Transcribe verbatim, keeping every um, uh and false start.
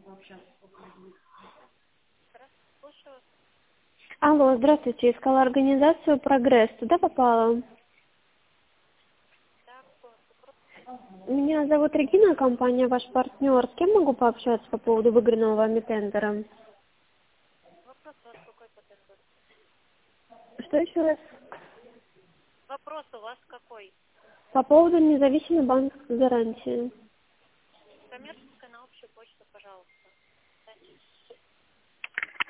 Слушаю. Алло, здравствуйте. Искала организацию «Прогресс». Туда попала? Так, вопрос, Меня зовут Регина, компания «Ваш партнер». С кем могу пообщаться по поводу выигранного вами тендера? вопрос у вас какой по тендеру? Что еще раз? Вопрос у вас какой? По поводу независимой банковской гарантии. Коммерческий?